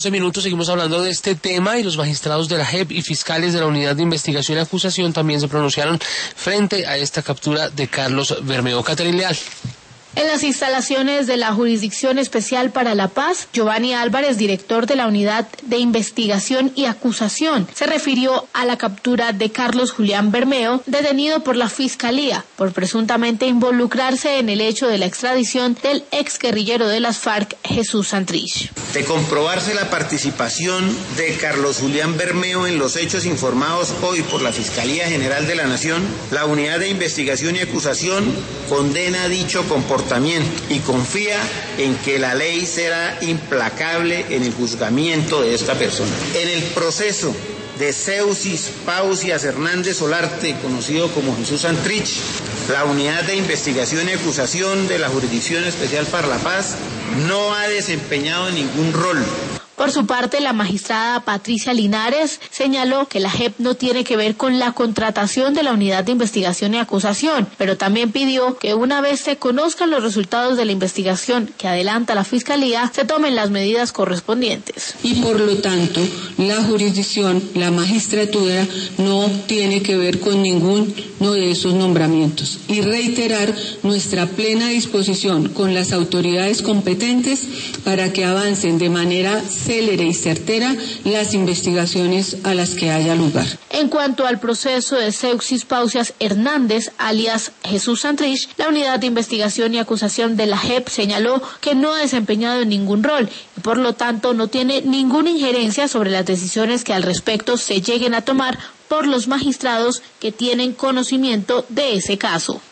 Minutos seguimos hablando de este tema y los magistrados de la JEP y fiscales de la Unidad de Investigación y Acusación también se pronunciaron frente a esta captura de Carlos Bermeo. Caterina Leal. En las instalaciones de la Jurisdicción Especial para la Paz, Giovanni Álvarez, director de la Unidad de Investigación y Acusación, se refirió a la captura de Carlos Julián Bermeo, detenido por la Fiscalía por presuntamente involucrarse en el hecho de la extradición del exguerrillero de las FARC, Jesús Santrich. De comprobarse la participación de Carlos Julián Bermeo en los hechos informados hoy por la Fiscalía General de la Nación, la Unidad de Investigación y Acusación condena dicho comportamiento y confía en que la ley será implacable en el juzgamiento de esta persona. En el proceso de Seuxis Pausias Hernández Solarte, conocido como Jesús Santrich, la Unidad de Investigación y Acusación de la Jurisdicción Especial para la Paz no ha desempeñado ningún rol. Por su parte, la magistrada Patricia Linares señaló que la JEP no tiene que ver con la contratación de la Unidad de Investigación y Acusación, pero también pidió que una vez se conozcan los resultados de la investigación que adelanta la Fiscalía, se tomen las medidas correspondientes. Y por lo tanto, la jurisdicción, la magistratura, no tiene que ver con ninguno de esos nombramientos. Y reiterar nuestra plena disposición con las autoridades competentes para que avancen de manera célere y certera las investigaciones a las que haya lugar. En cuanto al proceso de Seuxis Pausias Hernández, alias Jesús Santrich, la Unidad de Investigación y Acusación de la JEP señaló que no ha desempeñado ningún rol y por lo tanto no tiene ninguna injerencia sobre las decisiones que al respecto se lleguen a tomar por los magistrados que tienen conocimiento de ese caso.